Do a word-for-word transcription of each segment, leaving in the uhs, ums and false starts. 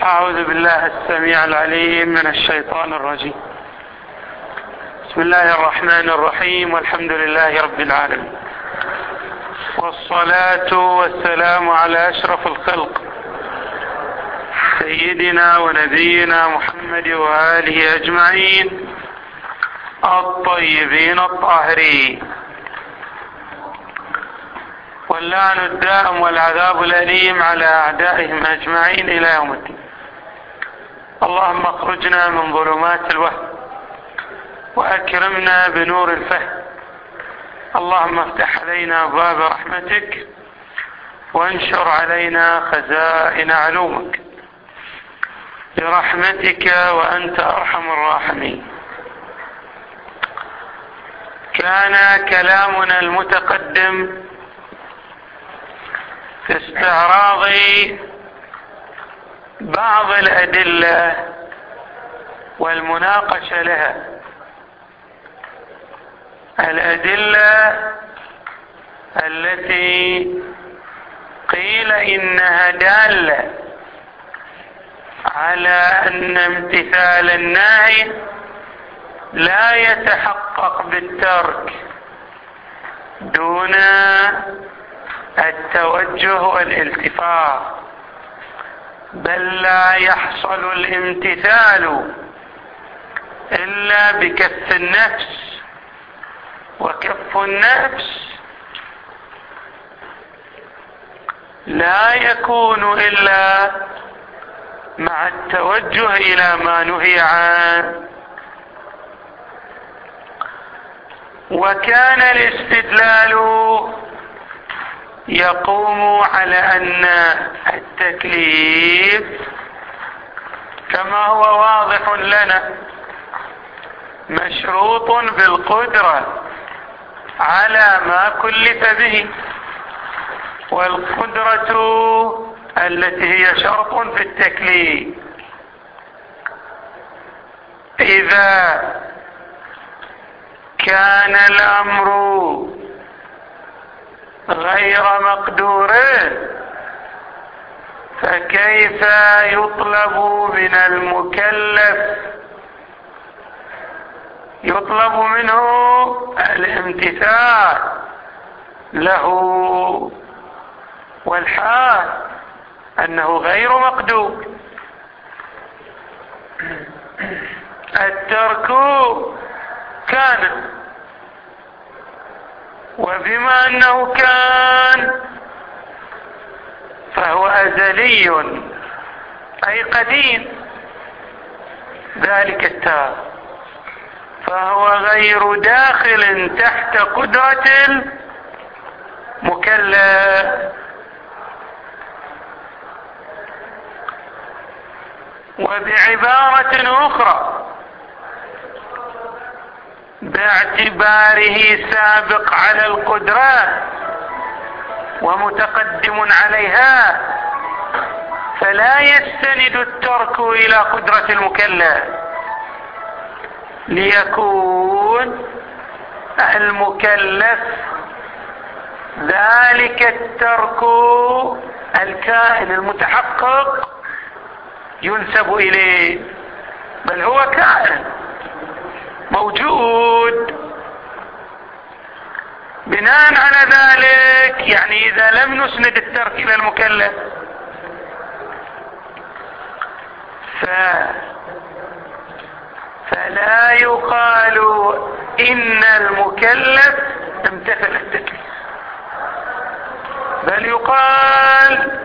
أعوذ بالله السميع العليم من الشيطان الرجيم. بسم الله الرحمن الرحيم، والحمد لله رب العالمين، والصلاة والسلام على أشرف الخلق سيدنا ونبينا محمد وآله أجمعين الطيبين الطاهرين، واللعن الدائم والعذاب الأليم على أعدائهم أجمعين إلى يوم الدين. اللهم اخرجنا من ظلمات الوهم وأكرمنا بنور الفهم. اللهم افتح علينا أبواب رحمتك وانشر علينا خزائن علومك برحمتك وأنت أرحم الراحمين. كان كلامنا المتقدم في استعراض بعض الأدلة والمناقشة لها، الأدلة التي قيل إنها دالة على أن امتثال النهي لا يتحقق بالترك دون التوجه والالتفات، بل لا يحصل الامتثال إلا بكف النفس، وكف النفس لا يكون إلا مع التوجه إلى ما نهي عنه. وكان الاستدلال يقوم على أن التكليف كما هو واضح لنا مشروط بالقدرة على ما كلف به، والقدرة التي هي شرط في التكليف. إذا كان الأمر غير مقدور فكيف يطلب من المكلف يطلب منه الامتثال له، والحال أنه غير مقدور. الترك كان، وبما أنه كان فهو أزلي أي قديم، ذلك الترك، فهو غير داخل تحت قدرة المكلف. وبعبارة أخرى، باعتباره سابق على القدرة ومتقدم عليها، فلا يستند الترك إلى قدرة المكلف، ليكون المكلف ذلك الترك الكائن المتحقق ينسب إليه، بل هو كائن موجود. بناء على ذلك يعني إذا لم نسند الترك إلى المكلف ف... فلا يقال إن المكلف امتثل التكليف، بل يقال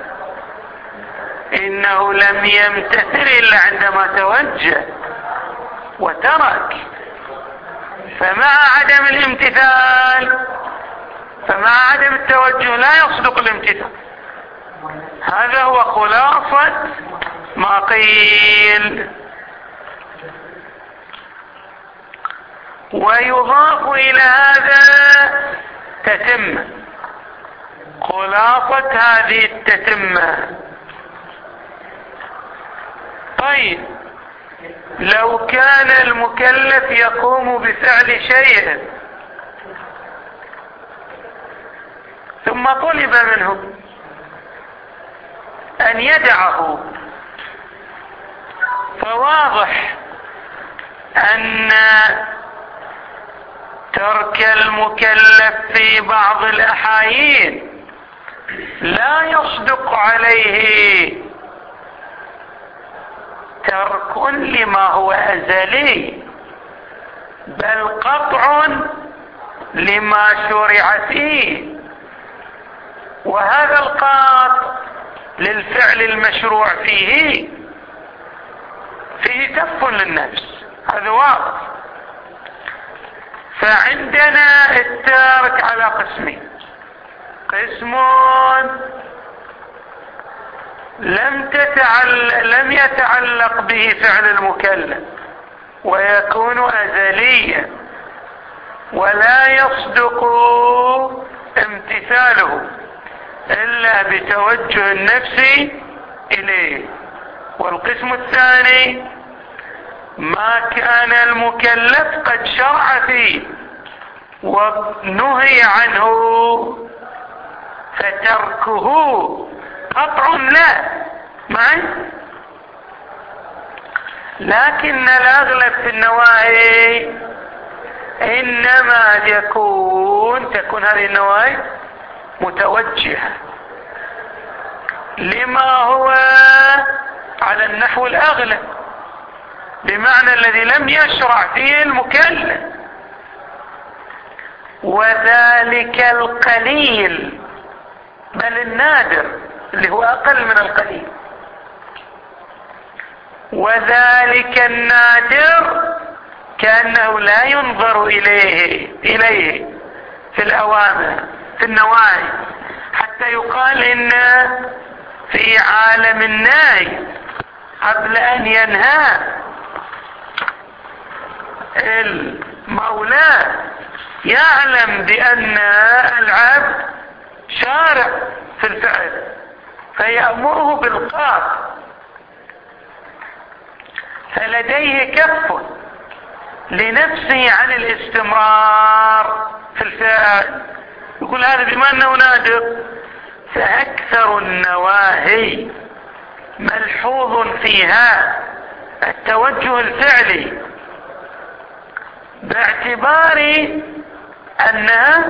إنه لم يمتثل إلا عندما توجه وترك. فمع عدم الامتثال فمع عدم التوجه لا يصدق الامتثال. هذا هو خلاصة ما قيل. ويضاف إلى هذا تتمة، خلاصة هذه التتمة. طيب، لو كان المكلف يقوم بفعل شيء ثم طلب منه أن يدعه الواضح أن ترك المكلف في بعض الأحايين لا يصدق عليه ترك لما هو أزلي، بل قطع لما شرع فيه، وهذا القاطع للفعل المشروع فيه فيه تف للنفس، هذا واضح. فعندنا التارك على قسمين: قسم لم تتعلق لم يتعلق به فعل المكلف ويكون أزليا ولا يصدق امتثاله إلا بتوجه النفس إليه. والقسم الثاني ما كان المكلف قد شرع فيه ونهي عنه فتركه قطع لا معي، لكن الأغلب في النواهي إنما يكون تكون هذه النواهي متوجهة لما هو على النحو الأغلب، بمعنى الذي لم يشرع فيه المكلف، وذلك القليل بل النادر اللي هو أقل من القليل. وذلك النادر كأنه لا ينظر إليه إليه في الأوامر في النواهي، حتى يقال إن في عالم النهي قبل أن ينهى المولى يعلم بأن العبد شارع في الفعل فيأمره بالقاط، فلديه كف لنفسه عن الاستمرار في الفعل. يقول هذا بما أنه نادر، فأكثر النواهي ملحوظ فيها التوجه الفعلي باعتبار أنها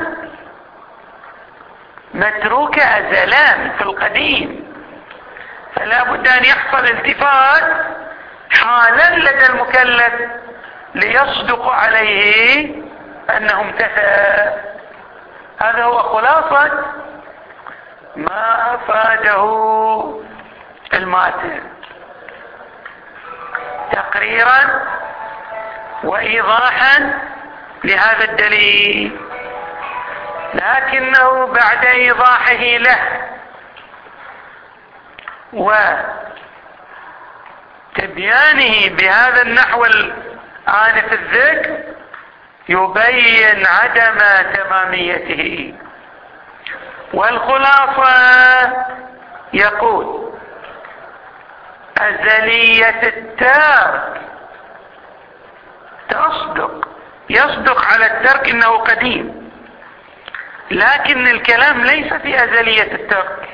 متروكة أزلان في القديم، فلا بد أن يحصل التفات حالا لدى المكلف ليصدق عليه أنه امتثل. هذا هو خلاصة ما أفاده الماتن تقريرا وإيضاحا لهذا الدليل، لكنه بعد إيضاحه له وتبيانه بهذا النحو الآنف الذكر يبين عدم تماميته. والخلاصة يقول أزلية التارك تصدق يصدق على الترك إنه قديم، لكن الكلام ليس في أزلية الترك،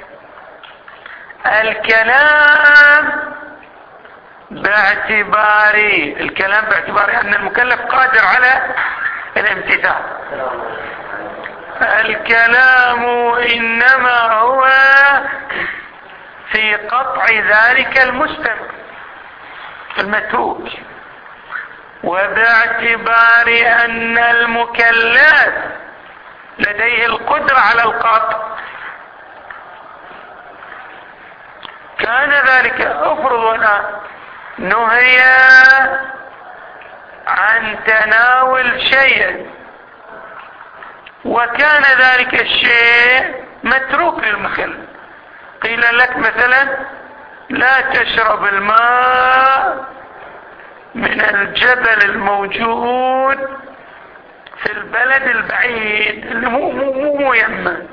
الكلام باعتبار الكلام باعتبار أن المكلف قادر على الامتثال. الكلام إنما هو في قطع ذلك المستمر المتروك، وباعتبار أن المكلف لديه القدرة على القطع كان ذلك. افرض هنا نهي عن تناول شيء وكان ذلك الشيء متروك للمكلف، قيل لك مثلا لا تشرب الماء من الجبل الموجود في البلد البعيد اللي مو مو مو, مو يمه،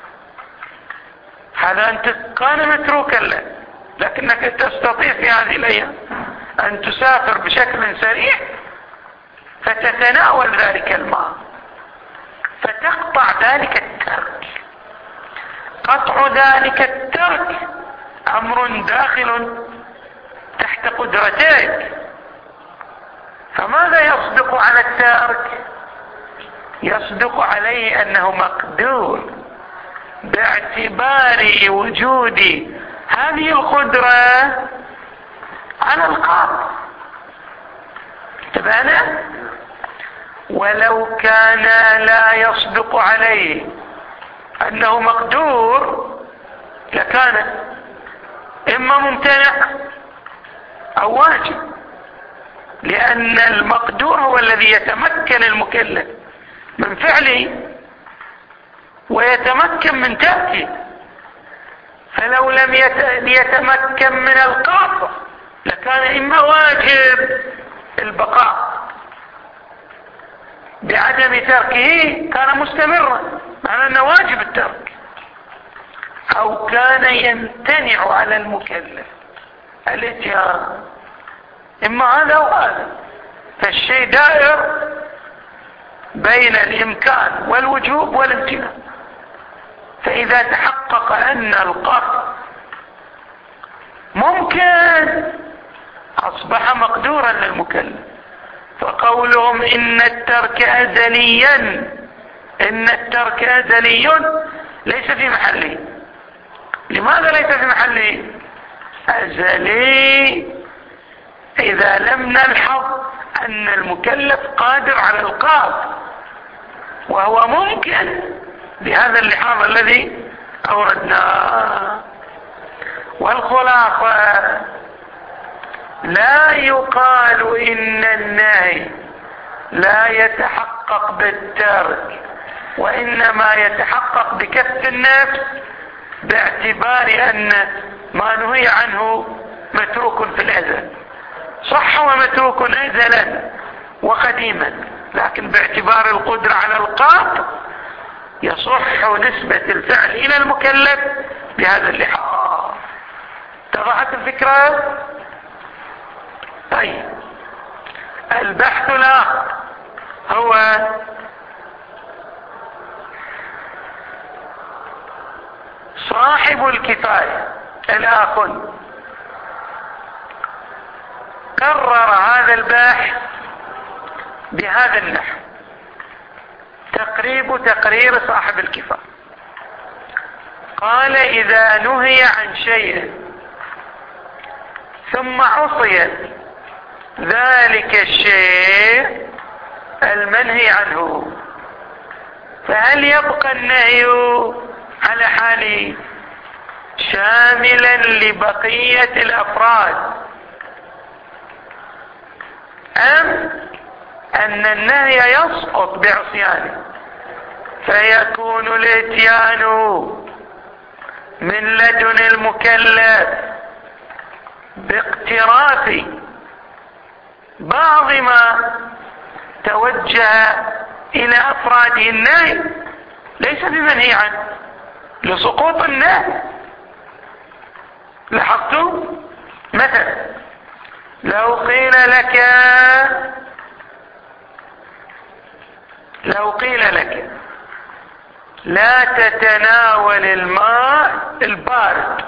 هذا أنت كان متروكا له، لكنك تستطيع في هذه الأيام أن تسافر بشكل سريع فتتناول ذلك الماء فتقطع ذلك الترك. قطع ذلك الترك أمر داخل تحت قدرتك، فماذا يصدق على التارك؟ يصدق عليه أنه مقدور باعتبار وجود هذه القدرة على القاطع. تبعنا؟ ولو كان لا يصدق عليه أنه مقدور لكان إما ممتنع أو واجب، لأن المقدور هو الذي يتمكن المكلف من فعله ويتمكن من تركه، فلو لم يتمكن من القاطع لكان إما واجب البقاء بعدم تركه كان مستمرا معنى أنه واجب الترك، أو كان يمتنع على المكلف الاتيان، إما هذا أو هذا، فالشيء دائر بين الإمكان والوجوب والامتناع. فإذا تحقق أن القطع ممكن أصبح مقدورا للمكلف. فقولهم إن الترك أزليا إن الترك أزلي ليس في محله. لماذا ليس في محله؟ أزلي إذا لم نلحظ أن المكلف قادر على القاطع، وهو ممكن بهذا اللحاظ الذي أوردناه. والخلاصة لا يقال إن النهي لا يتحقق بالترك، وإنما يتحقق بكف النفس باعتبار أن ما نهي عنه متروك في الأزل. صح ومتروك أزلا وقديما، لكن باعتبار القدرة على القاطع يصح نسبة الفعل إلى المكلف بهذا اللحاظ. اتضحت الفكرة؟ طيب، البحث الآخر هو صاحب الكفاية الآخر قرر هذا الباحث بهذا النحو: تقريب تقرير صاحب الكفاية. قال: إذا نهي عن شيء ثم عصي ذلك الشيء المنهي عنه، فهل يبقى النهي على حاله شاملا لبقية الأفراد، أم أن النهي يسقط بعصيانه فيكون الاتيان من لدن المكلف باقتراف بعض ما توجه إلى أفراده النهي ليس بمنهي عنه لسقوط النهي؟ لاحظتوا؟ مثلا لو قيل لك لو قيل لك لا تتناول الماء البارد،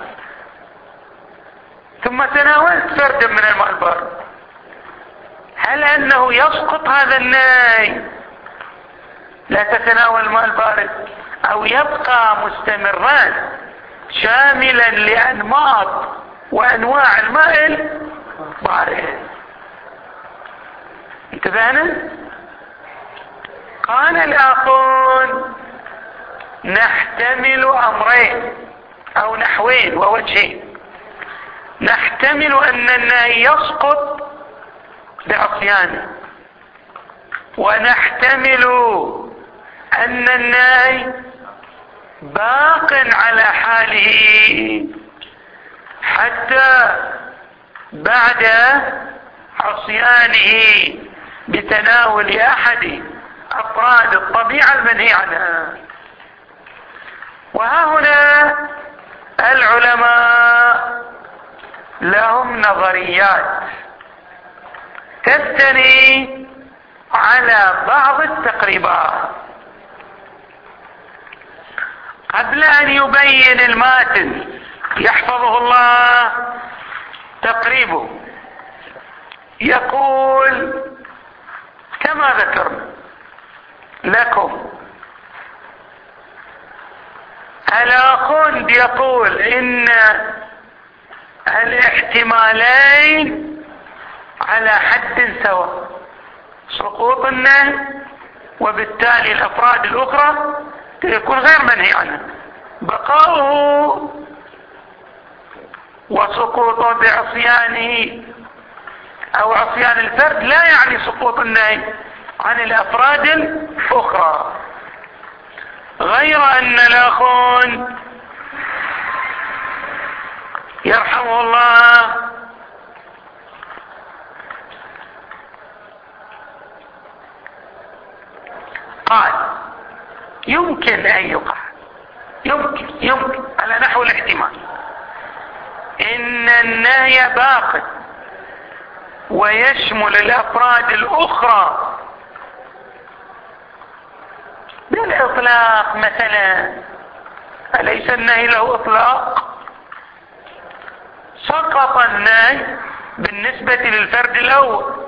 ثم تناولت فردا من الماء البارد، هل أنه يسقط هذا النهي لا تتناول الماء البارد، أو يبقى مستمرا شاملا لأنماط وأنواع الماء البارد؟ انتبهنا؟ قال الآخرون: نحتمل أمرين أو نحوين ووجهين. نحتمل أن النهي يسقط بعصيانه، ونحتمل أن النهي باق على حاله حتى بعد عصيانه بتناول أحد أفراد الطبيعة المنهي عنها. وها هنا العلماء لهم نظريات تستني على بعض التقريبات. قبل أن يبين الماتن يحفظه الله تقريبه، يقول: كما ذكرنا لكم. الآخوند يقول إن الاحتمالين على حد سواء، سقوط النهي وبالتالي الأفراد الأخرى تكون غير منهي عنها، بقاؤه وسقوطه بعصيانه أو عصيان الفرد لا يعني سقوط النهي عن الأفراد الأخرى. غير أن الأخوند يرحمه الله قال يمكن أن يقع، يمكن يمكن على نحو الاحتمال إن النهي باق ويشمل الأفراد الأخرى بالإطلاق مثلا. أليس النهي له إطلاق؟ سقط النهي بالنسبة للفرد الأول،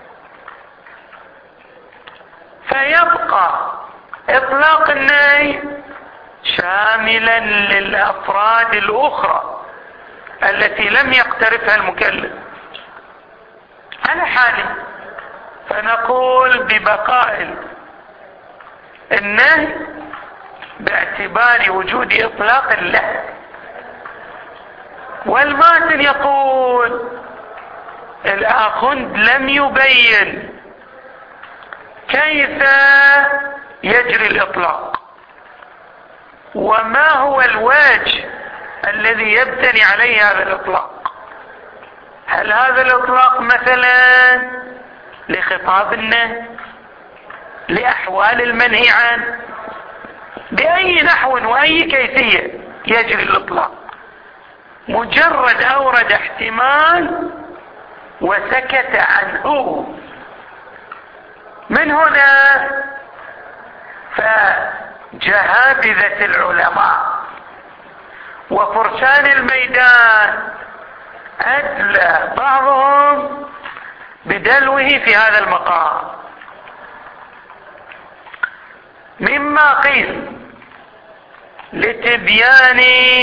فيبقى إطلاق النهي شاملا للأفراد الأخرى التي لم يقترفها المكلف على حاله، فنقول ببقاء النهي باعتبار وجود إطلاق له. والماتن يقول الآخوند لم يبين كيف يجري الإطلاق وما هو الوجه الذي يبتني عليه هذا الإطلاق. هل هذا الإطلاق مثلا لخطاب النهي، لأحوال المنهي عنه، بأي نحو وأي كيفية يجري الإطلاق؟ مجرد أورد احتمال وسكت عنه. من هنا فجهابذة العلماء وفرسان الميدان أدلى بعضهم بدلوه في هذا المقام، مما قيل لتبيان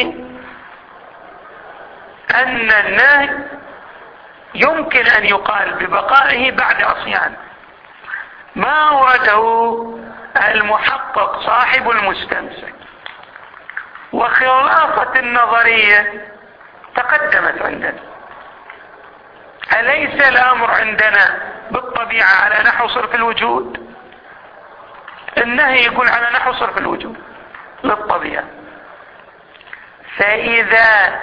أن النهي يمكن أن يقال ببقائه بعد عصيان، ما أورده المحقق صاحب المستمسك، وخلاصة النظرية تقدمت عندنا. أليس الأمر عندنا بالطبيعة على نحو صرف الوجود؟ النهي يقول على نحو صرف الوجود للطبيعة. فإذا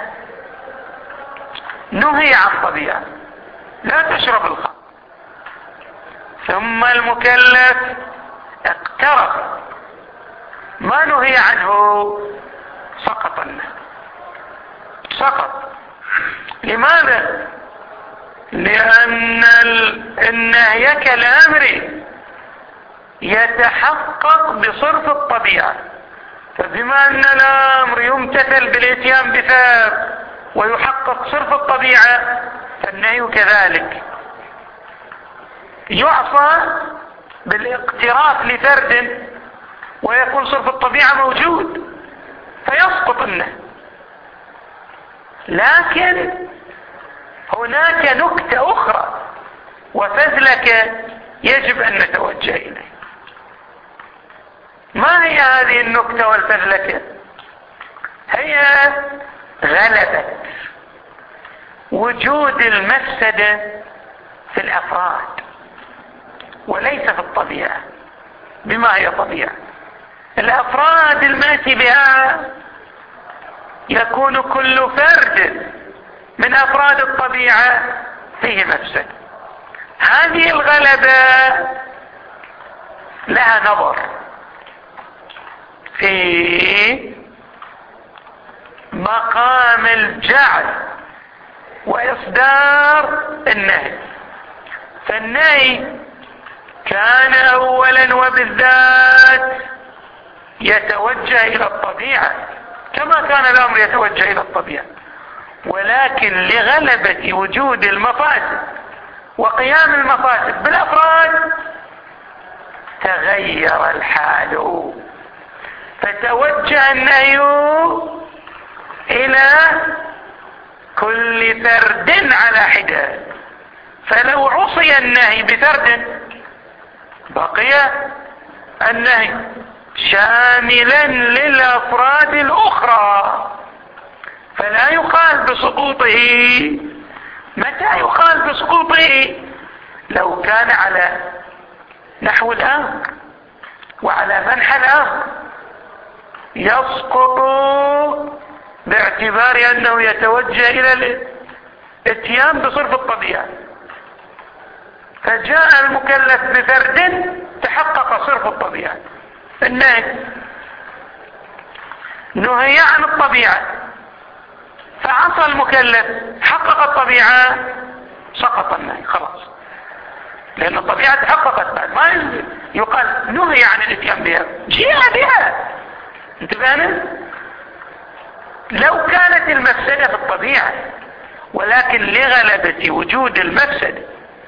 نهي عن طبيعة لا تشرب الخمر، ثم المكلف اقترف ما نهي عنه، سقط النهي، سقط. لماذا؟ لأن النهي كالأمر يتحقق بصرف الطبيعة، فبما أن الأمر يمتثل بالإتيان بثاب ويحقق صرف الطبيعة، فالنهي كذلك يعصى بالاقتراف لفرد ويكون صرف الطبيعة موجود فيسقط النهي. لكن هناك نكتة أخرى وفزلكة يجب أن نتوجه إليه. ما هي هذه النكتة والفزلكة؟ هي غلبة وجود المفسدة في الأفراد وليس في الطبيعة. بما هي طبيعة؟ الأفراد المأتي بها يكون كل فرد من أفراد الطبيعة فيه مفسد. هذه الغلبة لها نظر في مقام الجعل وإصدار النهي. فالنهي كان أولا وبالذات يتوجه إلى الطبيعة كما كان الأمر يتوجه إلى الطبيعة، ولكن لغلبة وجود المفاسد وقيام المفاسد بالأفراد تغير الحال، فتوجه النهي الى كل فرد على حدة. فلو عصي النهي بفرد بقي النهي شاملا للافراد الاخرى، فلا يقال بسقوطه. متى يقال بسقوطه؟ لو كان على نحو الآن وعلى منحى الآن يسقط باعتبار أنه يتوجه إلى الاتيان بصرف الطبيعة، فجاء المكلف بفرد تحقق صرف الطبيعة. النهي نهي عن الطبيعة فعصى المكلف حقق الطبيعة، سقط النهي خلاص، لأن الطبيعة تحققت بعد. ما يقال نهي عن الاتيان بها، جاء بها. انتبهنا؟ لو كانت المفسدة في الطبيعة ولكن لغلبة وجود المفسدة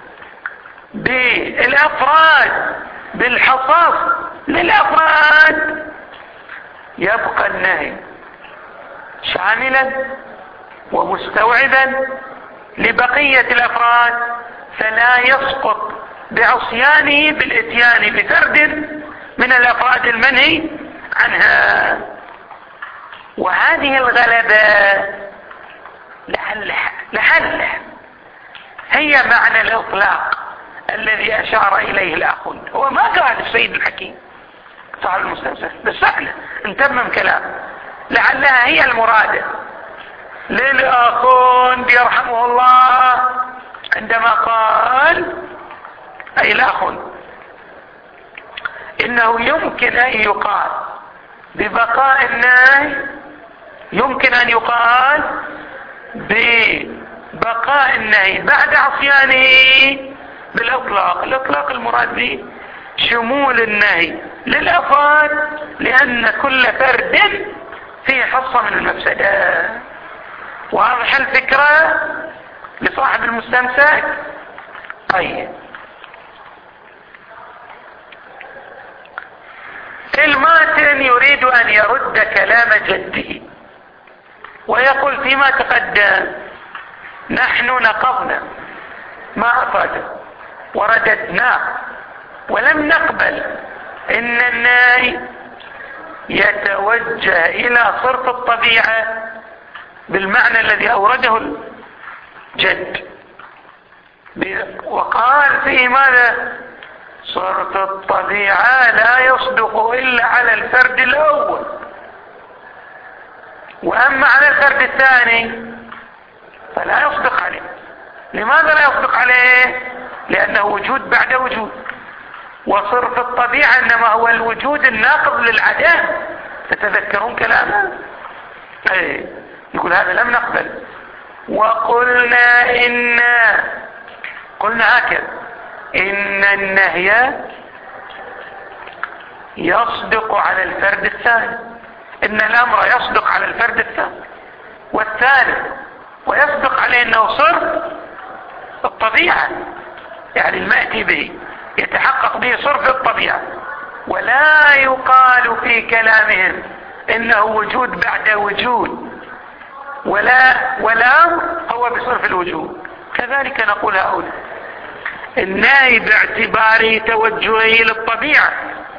بالأفراد بالحصاص للأفراد يبقى النهي شاملا ومستوعبا لبقية الأفراد، فلا يسقط بعصيانه بالاتيان بفرد من الأفراد المنهي عنها. وهذه الغلبة لعلها لعلها هي معنى الإطلاق الذي أشار إليه الأخ. هو ما قال السيد الحكيم صاحب المستمسك، بس سهلة نتمم كلام. لعلها هي المرادة للأخون يرحمه الله عندما قال أي الأخون إنه يمكن أن يقال ببقاء النهي، يمكن أن يقال ببقاء النهي بعد عصيانه بالإطلاق. الإطلاق المراد به شمول النهي للأفراد، لأن كل فرد فيه حصة من المفسدة. واضح الفكرة لصاحب المستمسك؟ طيب، الماتن يريد أن يرد كلام جده ويقول فيما تقدم نحن نقضنا ما أفاده ورددناه ولم نقبل إن النهي يتوجه إلى صرف الطبيعة بالمعنى الذي أورده الجد، وقال فيه ماذا؟ صرف الطبيعة لا يصدق إلا على الفرد الأول، وأما على الفرد الثاني فلا يصدق عليه. لماذا لا يصدق عليه؟ لأنه وجود بعد وجود، وصرف الطبيعة إنما هو الوجود الناقض للعدم. تتذكرون كلامه؟ ايه، يقول هذا لم نقبل. وقلنا إن قلنا هكذا إن النهي يصدق على الفرد الثاني، إن الأمر يصدق على الفرد الثاني والثالث، ويصدق عليه أنه صرف الطبيعة، يعني المأتي به يتحقق به صرف الطبيعة. ولا يقال في كلامهم إنه وجود بعد وجود، ولا ولا هو بصرف الوجود. كذلك نقول هؤلاء النهي باعتباره توجهه إلى الطبيعة،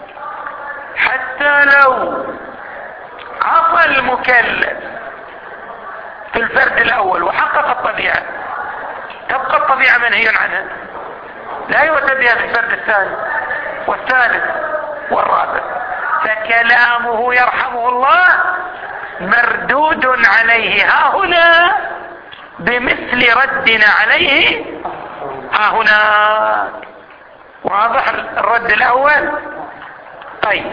حتى لو عصى المكلف في الفرد الأول وحقق الطبيعة تبقى الطبيعة منهيا عنها، لا يؤتى بها في الفرد الثاني والثالث والرابع. فكلامه يرحمه الله مردود عليه ها هنا بمثل ردنا عليه ها هنا. واضح الرد الأول؟ طيب،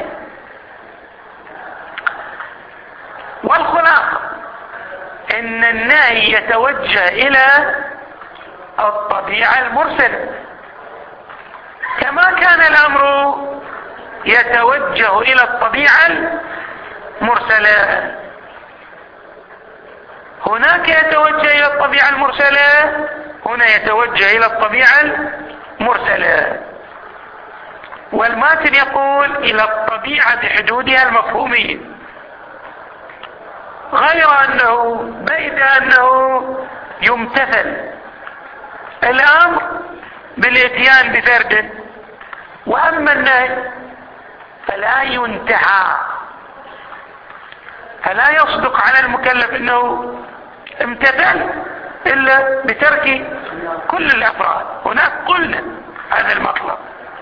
والخلاصة إن النهي يتوجه إلى الطبيعة المرسلة، كما كان الأمر يتوجه إلى الطبيعة المرسلة. هناك يتوجه إلى الطبيعة المرسلة، هنا يتوجه إلى الطبيعة المرسلة. والماتن يقول إلى الطبيعة بحدودها المفهومية، غير أنه بيد أنه يمتثل الأمر بالإتيان بفرد، وأما النهي فلا ينتهى، فلا يصدق على المكلف أنه امتثل إلا بترك كل الأفراد. هناك قلنا هذا المطلب.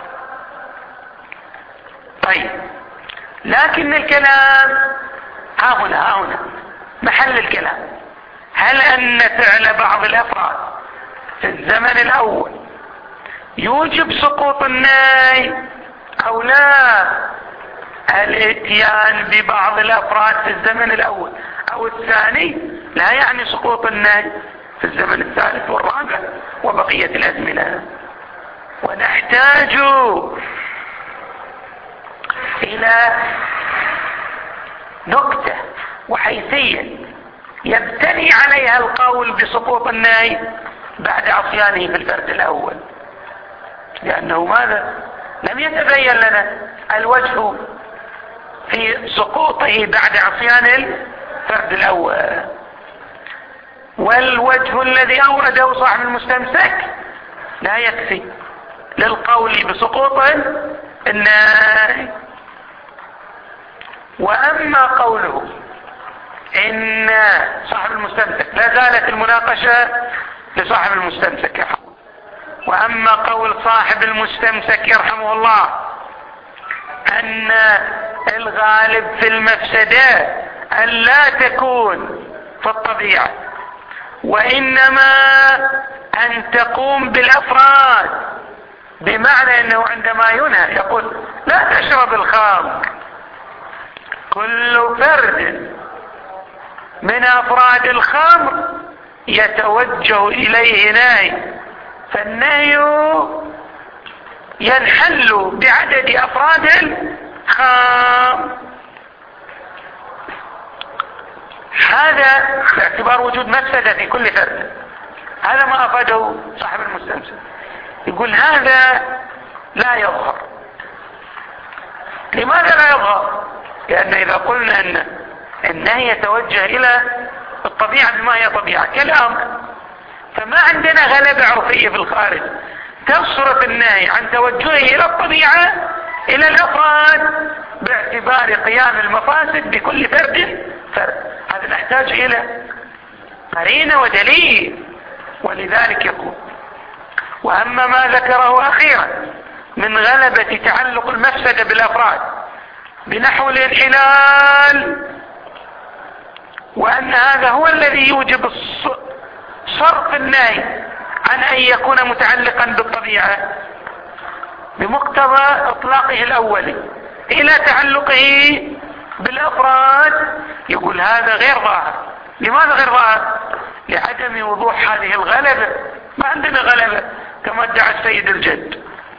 طيب، لكن الكلام ها هنا ها هنا محل الكلام، هل أن فعل بعض الأفراد في الزمن الأول يوجب سقوط النهي أو لا؟ الاتيان ببعض الأفراد في الزمن الأول أو الثاني لا يعني سقوط النهي في الزمن الثالث والرابع وبقية الأزمنة. ونحتاج إلى نكتة وحيثية يبتني عليها القول بسقوط النهي بعد عصيانه في الفرد الأول، لأنه ماذا؟ لم يتبين لنا الوجه في سقوطه بعد عصيان الفرد الأول. والوجه الذي أورده صاحب المستمسك لا يكفي للقول بسقوط النهي. وأما قوله إن صاحب المستمسك، لا زالت المناقشة لصاحب المستمسك يرحمه. وأما قول صاحب المستمسك يرحمه الله أن الغالب في المفسدة أن لا تكون في الطبيعة، وإنما أن تقوم بالأفراد، بمعنى أنه عندما ينهى يقول لا تشرب الخمر، كل فرد من أفراد الخمر يتوجه إليه نهي، فالنهي ينحل بعدد أفراد الخمر. هذا باعتبار وجود مفسدة في كل فرد. هذا ما أفاده صاحب المستمسك. يقول هذا لا يظهر. لماذا لا يظهر؟ لأن إذا قلنا أن النهي يتوجه إلى الطبيعة بما هي طبيعة كالأمر، فما عندنا غلبة عرفية في الخارج تصرف النهي عن توجهه إلى الطبيعة إلى الأفراد باعتبار قيام المفاسد بكل فرد فرد. هذا نحتاج إلى قرينة ودليل. ولذلك يقول وأما ما ذكره أخيرا من غلبة تعلق المفسدة بالأفراد بنحو الانحلال، وأن هذا هو الذي يوجب صرف النهي عن أن يكون متعلقا بالطبيعة بمقتضى إطلاقه الأولي إلى تعلقه بالأفراد، يقول هذا غير ظاهر. لماذا غير ظاهر؟ لعدم وضوح هذه الغلبة. ما عندنا غلبة كما ادعى السيد الجد،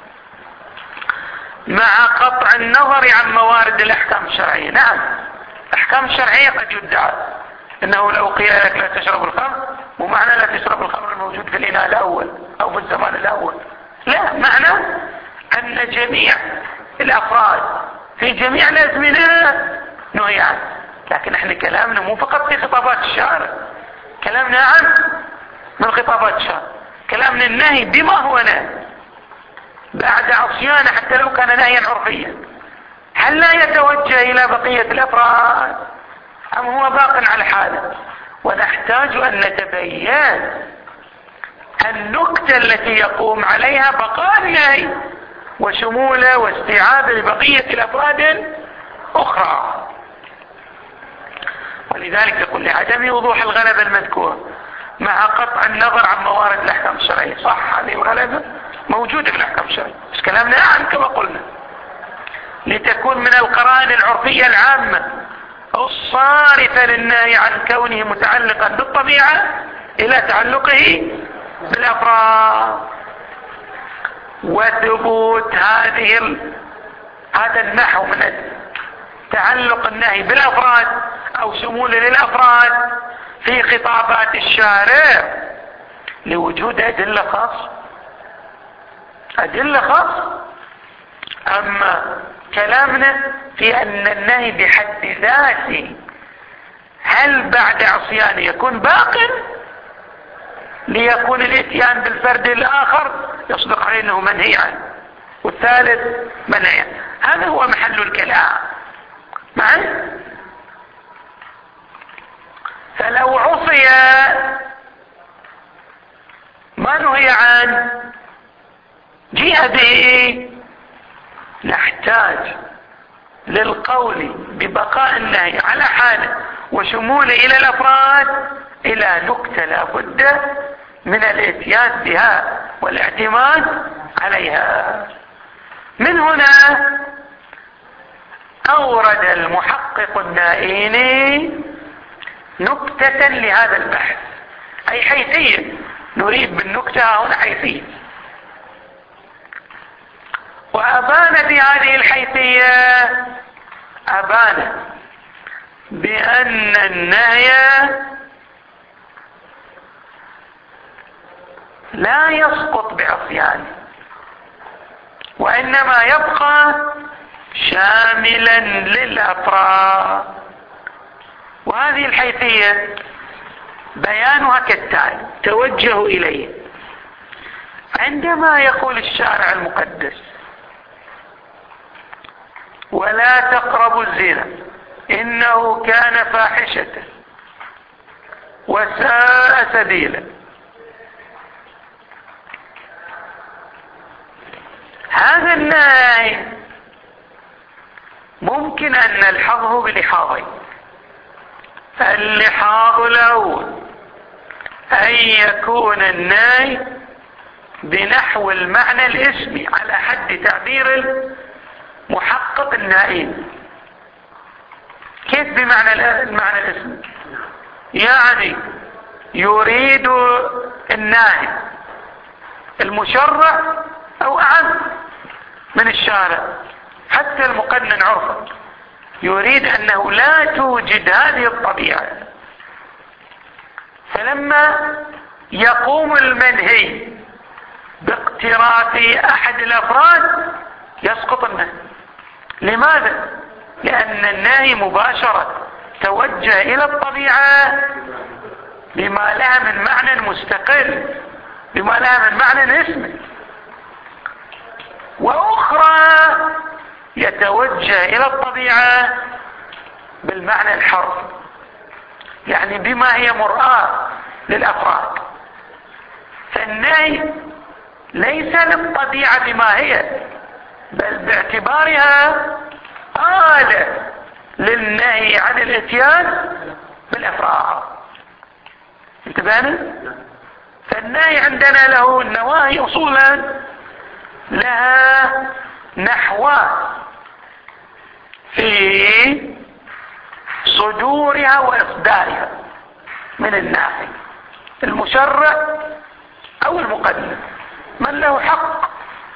مع قطع النظر عن موارد الأحكام الشرعية. نعم، الأحكام الشرعية قد يدعى انه لو قيل لك لا تشرب الخمر، مو معنى لا تشرب الخمر الموجود في الإناء الأول أو في الزمان الأول، لا، معنى أن جميع الأفراد في جميع الأزمنة نهي عنه. لكن احنا كلامنا مو فقط في خطابات الشارع، كلامنا عن من خطابات الشارع، كلامنا النهي بما هو نهي بعد عصيانه حتى لو كان نهيا عرفيا. هل لا يتوجه إلى بقية الأفراد أم هو باق على حاله؟ ونحتاج أن نتبين النكتة التي يقوم عليها بقاء النهي وشموله واستيعابه لبقية الأفراد الأخرى. ولذلك يقول لعدم وضوح الغلبة المذكورة مع قطع النظر عن موارد الأحكام الشرعية. صح، هذه الغلبة موجودة في الأحكام الشرعية، بس كلامنا عن كما قلنا لتكون من القرائن العرفية العامة الصارفة للنهي عن كونه متعلقا بالطبيعة إلى تعلقه بالأفراد. وثبوت هذه ال... هذا النحو من تعلق النهي بالأفراد أو شمول للأفراد في خطابات الشارع لوجود أدلة خاصة. أدلة خاصة اما كلامنا في ان النهي بحد ذاته هل بعد عصيانه يكون باق ليكون الاتيان بالفرد الاخر يصدق عليه انه منهي عنه والثالث منهي عنه. هذا هو محل الكلام معي. فلو عصي ما نهي عنه جيء به نحتاج للقول ببقاء النهي على حاله وشموله الى الافراد الى نكتة لا بد من الاتيان بها والاعتماد عليها. من هنا اورد المحقق النائيني نكتة لهذا البحث، اي حيثية، نريد بالنكتة هنا حيثية، وابان بهذه الحيثية ابان بان النهي لا يسقط بعصيانه وانما يبقى شاملا للافراد. وهذه الحيثية بيانها كالتالي، توجهوا اليه. عندما يقول الشارع المقدس ولا تقربوا الزنا انه كان فاحشة وساء سبيلا، هذا النهي ممكن ان نلحظه بلحاظين. اللحاظ الاول ان يكون النهي بنحو المعنى الاسمي على حد تعبير المحقق النائين. كيف بمعنى المعنى الاسمي؟ يعني يريد الناهي المشرع او اعم من الشارع حتى المقنن عرفا، يريد انه لا توجد هذه الطبيعة. فلما يقوم المنهي باقتراف احد الافراد يسقط النهي. لماذا؟ لان النهي مباشرة توجه الى الطبيعة بما لها من معنى مستقل، بما لها من معنى اسمي، واخرى يتوجه الى الطبيعة بالمعنى الحرفي، يعني بما هي مرآة للافراد. فالنهي ليس للطبيعة بما هي، بل باعتبارها آلة للنهي عن الاتيان بالافراد. انتبهنا؟ فالنهي عندنا له النواهي اصولا لها نحوان في صدورها واصدارها من الناهي، المشرع او المقنن. من له حق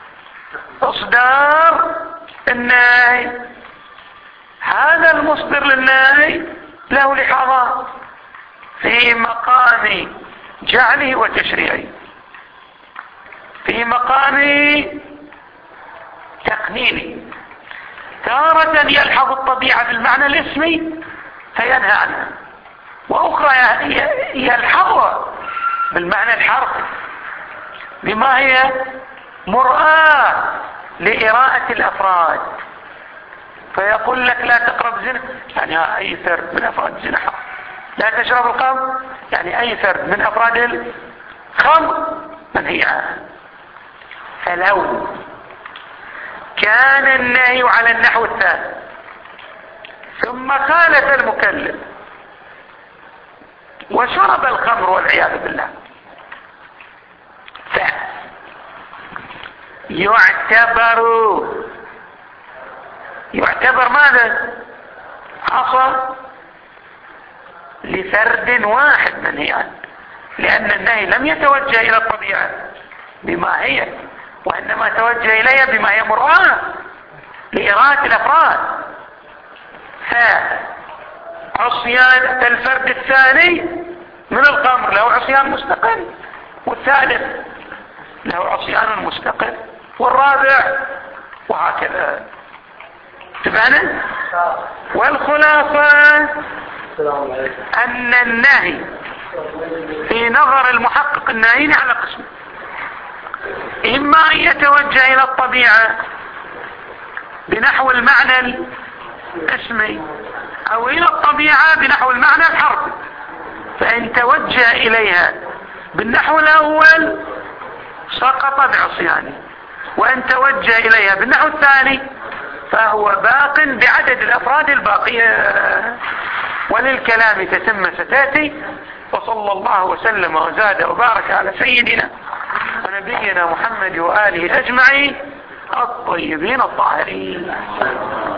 اصدار النهي، هذا المصدر للنهي له لحظات في مقام جعله وتشريعه، في مقام تقنينه. تارة يلحظ الطبيعة بالمعنى الاسمي فينهى عنها، واخرى يلحظها بالمعنى الحرفي بما هي مرآة لإراءة الافراد. فيقول لك لا تقرب الزنا، يعني اي فرد من افراد الزنا حرام. لا تشرب الخمر، يعني اي فرد من افراد الخمر منهي عنه. فلو كان النهي على النحو الثاني ثم خالف المكلف وشرب الخمر والعياذ بالله، فيعتبر يعتبر ماذا؟ عصى لفرد واحد منهي عنه، لأن النهي لم يتوجه إلى الطبيعة بما هي، وإنما توجه إليها بما هي مرآة لإراءة الأفراد. فعصيان الفرد الثاني من الخمر له عصيان مستقل، والثالث له عصيان مستقل، والرابع وهكذا. تبعنا؟ والخلاصة أن النهي في نظر المحقق الناهين على قسم: إما أن يتوجه إلى الطبيعة بنحو المعنى الاسمي، أو إلى الطبيعة بنحو المعنى الحرفي. فإن توجه إليها بالنحو الأول سقط بعصيانه، وإن توجه إليها بالنحو الثاني فهو باق بعدد الأفراد الباقية. وللكلام تتم ستاتي. وصلى الله وسلم وزاد وبارك على سيدنا ونبينا محمد وآله أجمعين الطيبين الطاهرين.